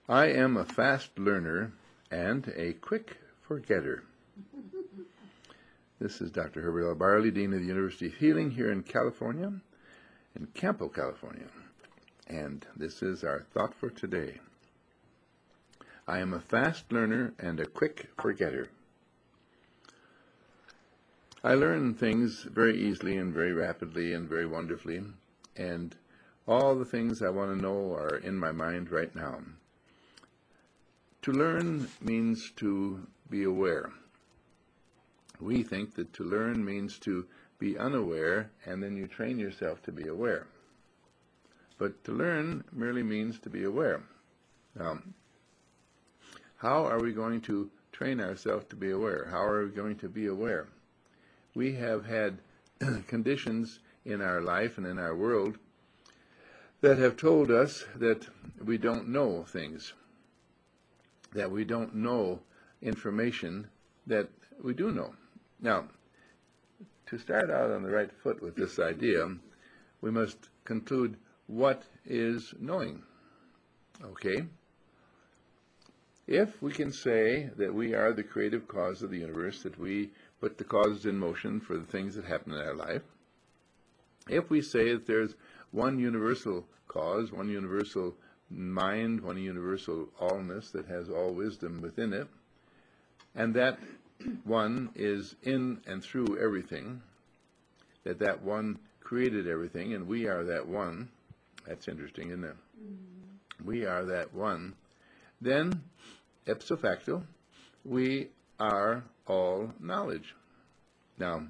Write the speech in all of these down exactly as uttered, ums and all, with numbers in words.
I am a fast learner and a quick forgetter. This is Doctor Herbert L. Barley, Dean of the University of Healing here in California, in Campo, California. And this is our thought for today. I am a fast learner and a quick forgetter. I learn things very easily and very rapidly and very wonderfully, and all the things I want to know are in my mind right now. To learn means to be aware. We think that to learn means to be unaware, and then you train yourself to be aware. But to learn merely means to be aware. Now, how are we going to train ourselves to be aware? How are we going to be aware? We have had conditions in our life and in our world that have told us that we don't know things, that we don't know information that we do know. Now, to start out on the right foot with this idea, we must conclude what is knowing. Okay? If we can say that we are the creative cause of the universe, that we put the causes in motion for the things that happen in our life, if we say that there's one universal cause, one universal mind, one universal allness that has all wisdom within it, and that one is in and through everything, that that one created everything, and we are that one. That's interesting, isn't it? Mm-hmm. We are that one. Then, ipso facto, we are all knowledge. Now,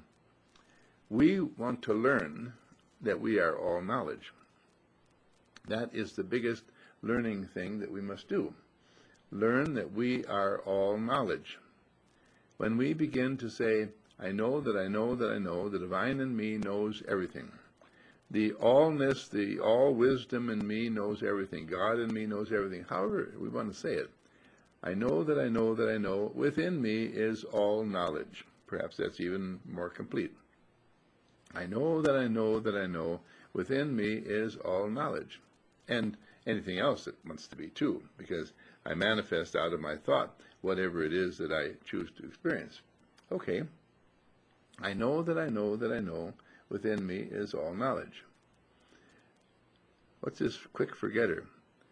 we want to learn that we are all knowledge. That is the biggest learning thing that we must do. Learn that we are all knowledge. When we begin to say, I know that I know that I know, the divine in me knows everything. The allness, the all wisdom in me knows everything. God in me knows everything. However we want to say it. I know that I know that I know. Within me is all knowledge. Perhaps that's even more complete. I know that I know that I know. Within me is all knowledge. And anything else that wants to be too, because I manifest out of my thought whatever it is that I choose to experience. Okay, I know that I know that I know, within me is all knowledge. What's this quick forgetter?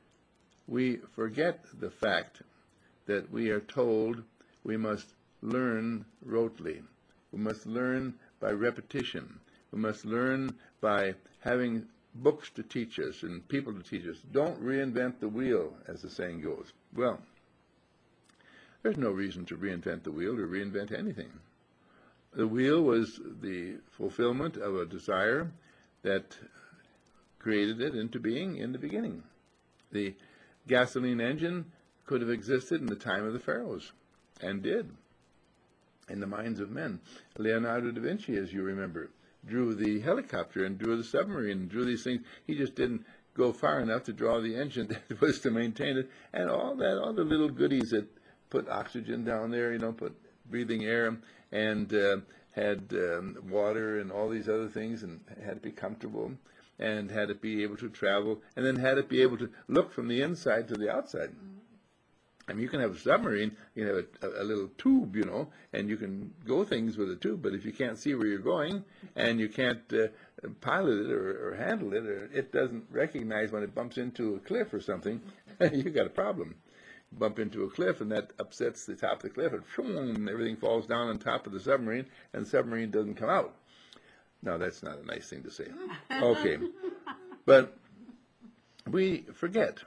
We forget the fact that we are told we must learn rotely. We must learn by repetition. We must learn by having books to teach us and people to teach us. Don't reinvent the wheel, as the saying goes. Well, there's no reason to reinvent the wheel or reinvent anything. The wheel was the fulfillment of a desire that created it into being in the beginning. The gasoline engine could have existed in the time of the pharaohs, and did, in the minds of men. Leonardo da Vinci, as you remember, drew the helicopter and drew the submarine and drew these things. He just didn't go far enough to draw the engine that was to maintain it, and all that, all the little goodies that put oxygen down there, you know, put breathing air, and uh, had um, water and all these other things, and had to be comfortable, and had to be able to travel, and then had to be able to look from the inside to the outside. I mean, you can have a submarine, you can have a, a, a little tube, you know, and you can go things with a tube, but if you can't see where you're going, and you can't uh, pilot it or, or handle it, or it doesn't recognize when it bumps into a cliff or something, you got a problem. You bump into a cliff, and that upsets the top of the cliff, and shoom, everything falls down on top of the submarine, and the submarine doesn't come out. Now, that's not a nice thing to say. Okay. But we forget.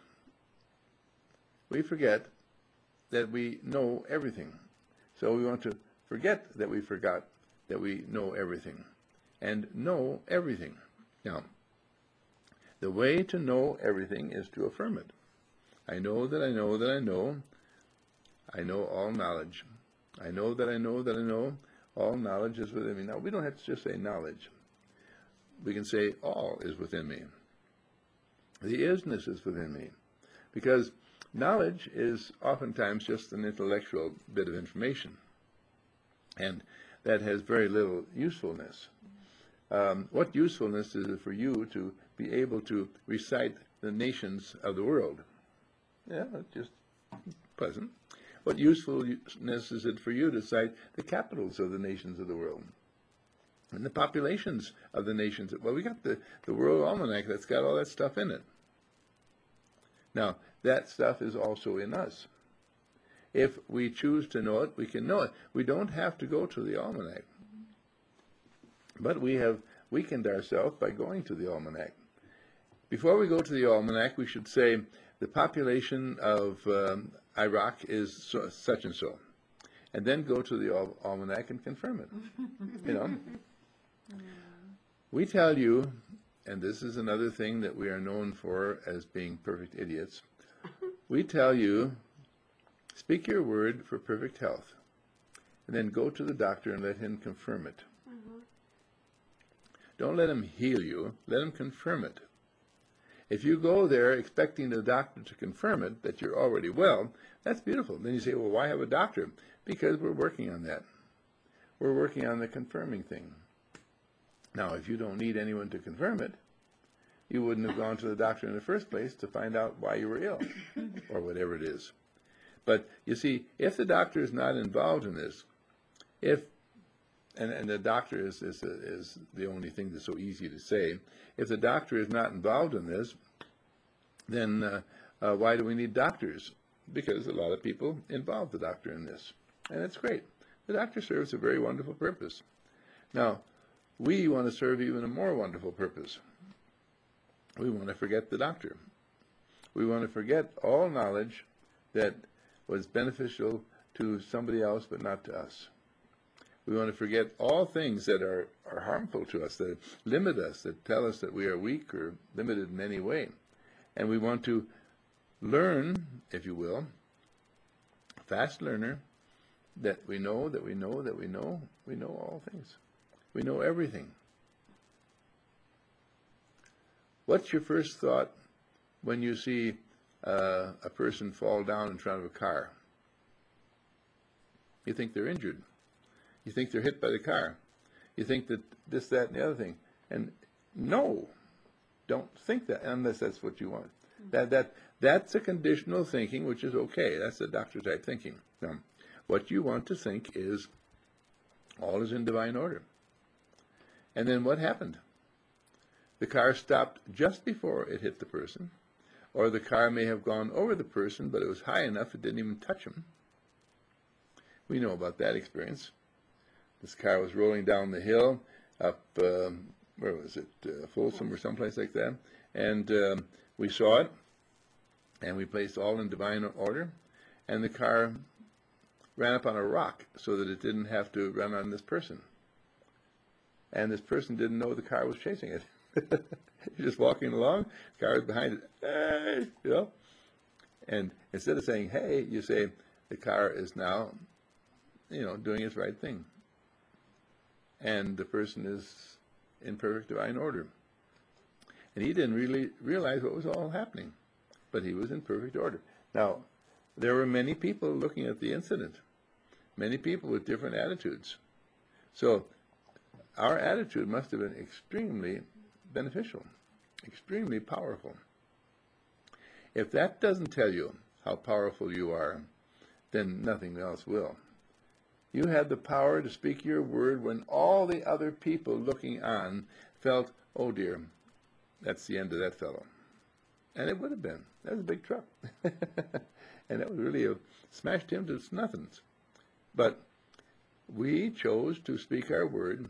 We forget that we know everything. So we want to forget that we forgot that we know everything, and know everything. Now, the way to know everything is to affirm it. I know that I know that I know. I know all knowledge. I know that I know that I know. All knowledge is within me. Now, we don't have to just say knowledge. We can say all is within me. The isness is within me. Because knowledge is oftentimes just an intellectual bit of information, and that has very little usefulness. Um, what usefulness is it for you to be able to recite the nations of the world? Yeah, it's just pleasant. What usefulness is it for you to cite the capitals of the nations of the world and the populations of the nations? Well, we got the, the World Almanac that's got all that stuff in it. Now, that stuff is also in us. If we choose to know it, we can know it. We don't have to go to the Almanac. But we have weakened ourselves by going to the Almanac. Before we go to the Almanac, we should say the population of um, Iraq is so, such and so, and then go to the Al Almanac and confirm it. You know, we tell you, and this is another thing that we are known for as being perfect idiots. We tell you, speak your word for perfect health, and then go to the doctor and let him confirm it. Don't let him heal you, let him confirm it. If you go there expecting the doctor to confirm it, that you're already well, that's beautiful. Then you say, well, why have a doctor? Because we're working on that. We're working on the confirming thing. Now, if you don't need anyone to confirm it, you wouldn't have gone to the doctor in the first place to find out why you were ill, or whatever it is. But you see, if the doctor is not involved in this, if And, and the doctor is, is, is the only thing that's so easy to say. If the doctor is not involved in this, then uh, uh, why do we need doctors? Because a lot of people involve the doctor in this. And it's great. The doctor serves a very wonderful purpose. Now, we want to serve even a more wonderful purpose. We want to forget the doctor. We want to forget all knowledge that was beneficial to somebody else but not to us. We want to forget all things that are, are harmful to us, that limit us, that tell us that we are weak or limited in any way. And we want to learn, if you will, fast learner, that we know, that we know, that we know, we know all things. We know everything. What's your first thought when you see uh, a person fall down in front of a car? You think they're injured. You think they're hit by the car. You think that this, that, and the other thing. And no, don't think that unless that's what you want. Mm-hmm. That that that's a conditional thinking, which is okay. That's the doctor type thinking. Now, what you want to think is all is in divine order. And then what happened? The car stopped just before it hit the person, or the car may have gone over the person, but it was high enough it didn't even touch him. We know about that experience. This car was rolling down the hill up, um, where was it, uh, Folsom or someplace like that, and um, we saw it, and we placed all in divine order, and the car ran up on a rock so that it didn't have to run on this person. And this person didn't know the car was chasing it. He's just walking along, the car is behind it, hey, you know, and instead of saying, hey, you say, the car is now, you know, doing its right thing. And the person is in perfect divine order. And he didn't really realize what was all happening, but he was in perfect order. Now, there were many people looking at the incident, many people with different attitudes. So our attitude must have been extremely beneficial, extremely powerful. If that doesn't tell you how powerful you are, then nothing else will. You had the power to speak your word when all the other people looking on felt, oh dear, that's the end of that fellow. And it would have been. That was a big truck. And that would really have smashed him to nothings. But we chose to speak our word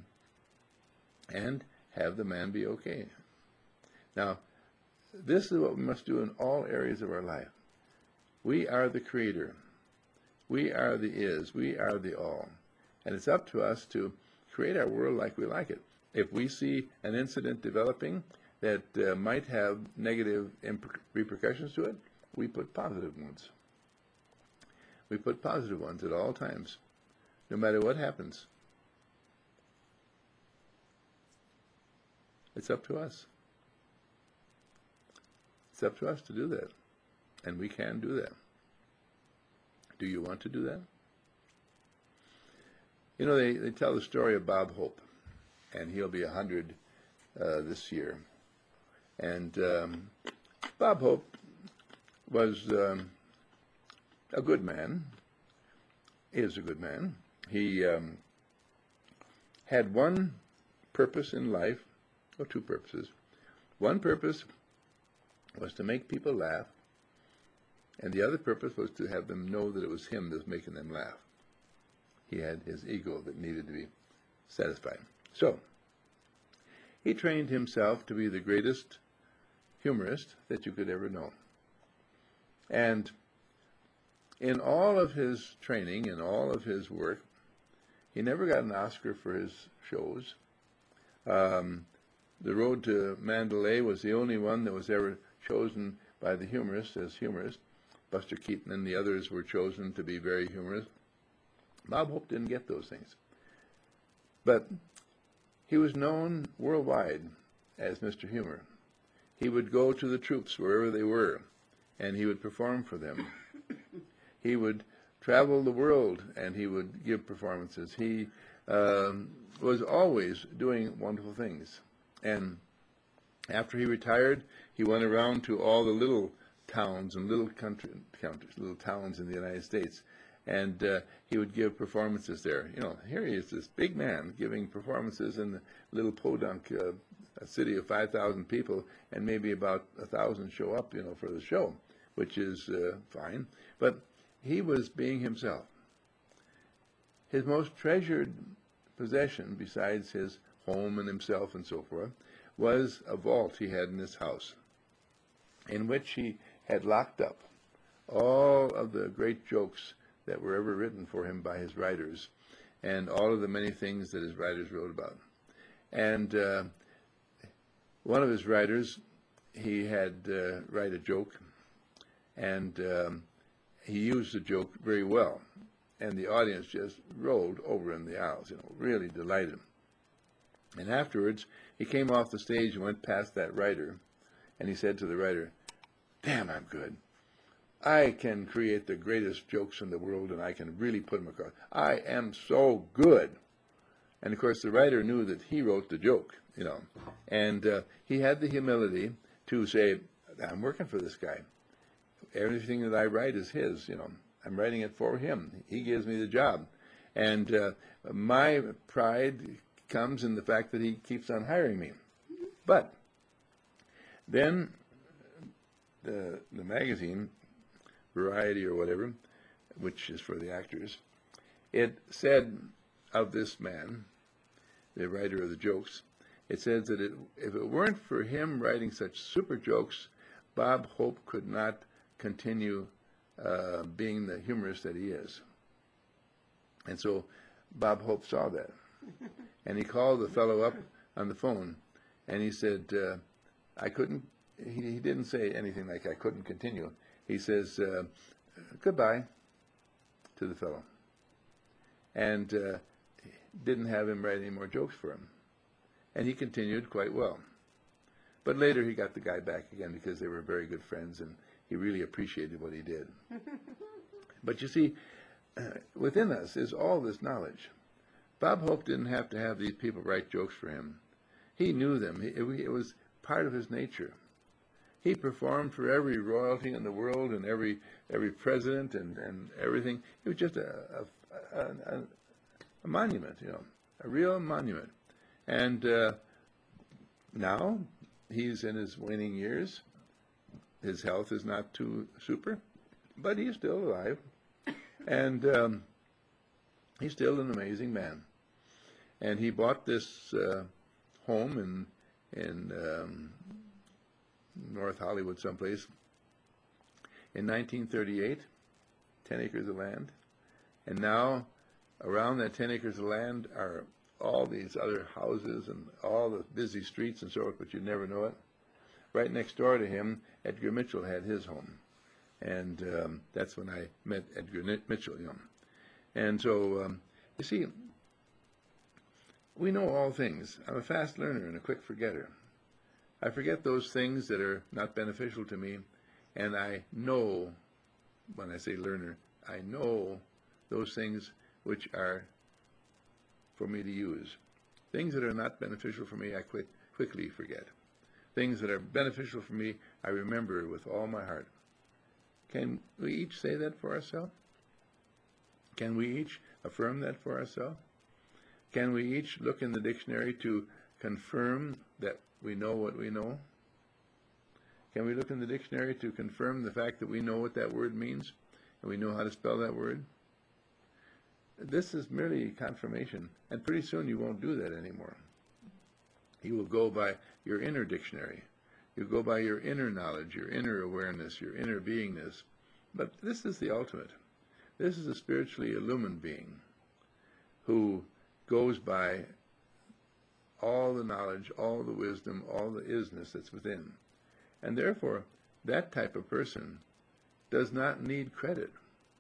and have the man be okay. Now, this is what we must do in all areas of our life. We are the creator. We are the is. We are the all. And it's up to us to create our world like we like it. If we see an incident developing that uh, might have negative repercussions to it, we put positive ones. We put positive ones at all times, no matter what happens. It's up to us. It's up to us to do that. And we can do that. Do you want to do that? You know, they, they tell the story of Bob Hope, and he'll be one hundred uh, this year. And um, Bob Hope was um, a good man, is a good man. He um, had one purpose in life, or two purposes. One purpose was to make people laugh, and the other purpose was to have them know that it was him that was making them laugh. He had his ego that needed to be satisfied. So, he trained himself to be the greatest humorist that you could ever know. And in all of his training, in all of his work, he never got an Oscar for his shows. Um, The Road to Mandalay was the only one that was ever chosen by the humorists as humorist. Buster Keaton and the others were chosen to be very humorous. Bob Hope didn't get those things. But he was known worldwide as Mister Humor. He would go to the troops wherever they were, and he would perform for them. He would travel the world, and he would give performances. He um, was always doing wonderful things. And after he retired, he went around to all the little towns and little country, countries, little towns in the United States, and uh, he would give performances there. You know, here he is, this big man giving performances in the little podunk, uh, a city of five thousand people, and maybe about a thousand show up, you know, for the show, which is uh, fine. But he was being himself. His most treasured possession, besides his home and himself and so forth, was a vault he had in his house, in which he had locked up all of the great jokes that were ever written for him by his writers, and all of the many things that his writers wrote about. And uh, one of his writers, he had uh, write a joke, and um, he used the joke very well, and the audience just rolled over in the aisles, you know, really delighted. And afterwards, he came off the stage and went past that writer, and he said to the writer, "Damn, I'm good. I can create the greatest jokes in the world, and I can really put them across. I am so good." And, of course, the writer knew that he wrote the joke, you know, and uh, he had the humility to say, "I'm working for this guy. Everything that I write is his, you know. I'm writing it for him. He gives me the job. And uh, my pride comes in the fact that he keeps on hiring me." But then the, the magazine, Variety or whatever, which is for the actors, it said of this man, the writer of the jokes, it says that it, if it weren't for him writing such super jokes, Bob Hope could not continue uh, being the humorist that he is. And so Bob Hope saw that. And he called the fellow up on the phone, and he said, uh, I couldn't, he, he didn't say anything like I couldn't continue. He says, uh, goodbye to the fellow. And uh, didn't have him write any more jokes for him. And he continued quite well. But later he got the guy back again because they were very good friends, and he really appreciated what he did. But you see, uh, within us is all this knowledge. Bob Hope didn't have to have these people write jokes for him. He knew them. It, it was part of his nature. He performed for every royalty in the world and every every president and, and everything. He was just a, a, a, a monument, you know, a real monument. And uh, now he's in his waning years. His health is not too super, but he's still alive. And um, he's still an amazing man. And he bought this uh, home in in um, North Hollywood someplace in nineteen thirty-eight, ten acres of land. And now around that ten acres of land are all these other houses and all the busy streets and so forth, but you never know it. Right next door to him, Edgar Mitchell had his home. And um, that's when I met Edgar Mitchell, you know. And so, um, you see, we know all things. I'm a fast learner and a quick forgetter. I forget those things that are not beneficial to me, and I know, when I say learner, I know those things which are for me to use. Things that are not beneficial for me, I quick, quickly forget. Things that are beneficial for me, I remember with all my heart. Can we each say that for ourselves? Can we each affirm that for ourselves? Can we each look in the dictionary to confirm that we know what we know? Can we look in the dictionary to confirm the fact that we know what that word means and we know how to spell that word? This is merely confirmation, and pretty soon you won't do that anymore. You will go by your inner dictionary. You go by your inner knowledge, your inner awareness, your inner beingness. But this is the ultimate. This is a spiritually illumined being who goes by all the knowledge, all the wisdom, all the isness that's within. And therefore, that type of person does not need credit.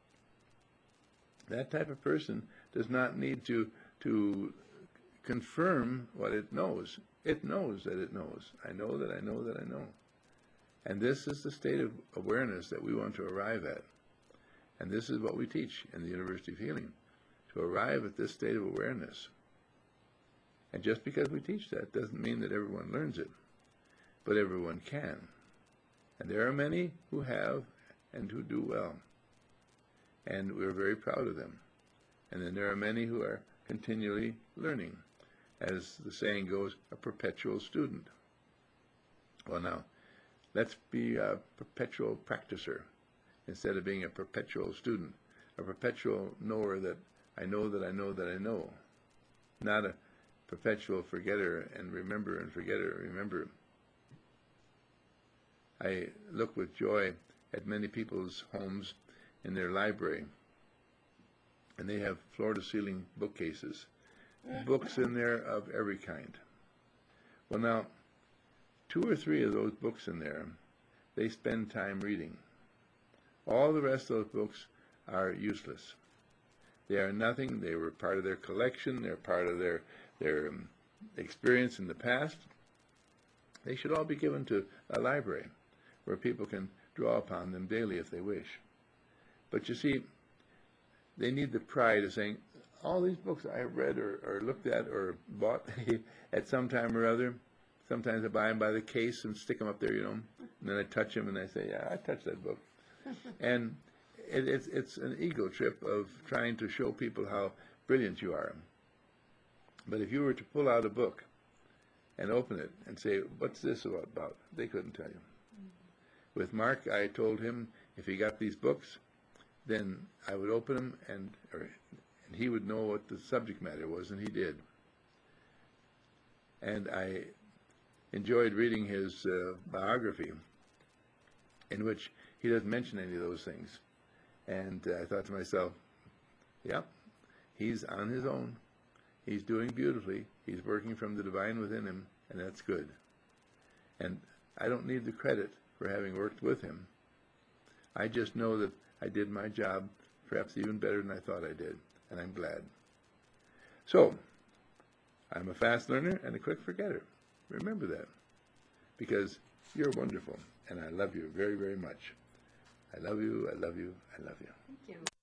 That type of person does not need to, to confirm what it knows. It knows that it knows. I know that I know that I know. And this is the state of awareness that we want to arrive at. And this is what we teach in the University of Healing, to arrive at this state of awareness. And just because we teach that doesn't mean that everyone learns it, but everyone can. And there are many who have and who do well. And we're very proud of them. And then there are many who are continually learning. As the saying goes, a perpetual student. Well, now, let's be a perpetual practicer instead of being a perpetual student, a perpetual knower that I know that I know that I know, not a perpetual forgetter and remember and forgetter, remember. I look with joy at many people's homes in their library, and they have floor-to-ceiling bookcases, books in there of every kind. Well, now, two or three of those books in there, they spend time reading. All the rest of those books are useless. They are nothing. They were part of their collection. They're part of their, their um, experience in the past. They should all be given to a library where people can draw upon them daily if they wish. But you see, they need the pride of saying, all these books I have read or, or looked at or bought at some time or other, sometimes I buy them by the case and stick them up there, you know, and then I touch them and I say, yeah, I touched that book. And it, it's, it's an ego trip of trying to show people how brilliant you are. But if you were to pull out a book and open it and say, what's this about? They couldn't tell you. Mm-hmm. With Mark, I told him if he got these books, then I would open them and, or, and he would know what the subject matter was, and he did. And I enjoyed reading his uh, biography, in which he doesn't mention any of those things. And uh, I thought to myself, yep, he's on his own. He's doing beautifully. He's working from the divine within him, and that's good. And I don't need the credit for having worked with him. I just know that I did my job perhaps even better than I thought I did, and I'm glad. So, I'm a fast learner and a quick forgetter. Remember that, because you're wonderful, and I love you very, very much. I love you, I love you, I love you. Thank you.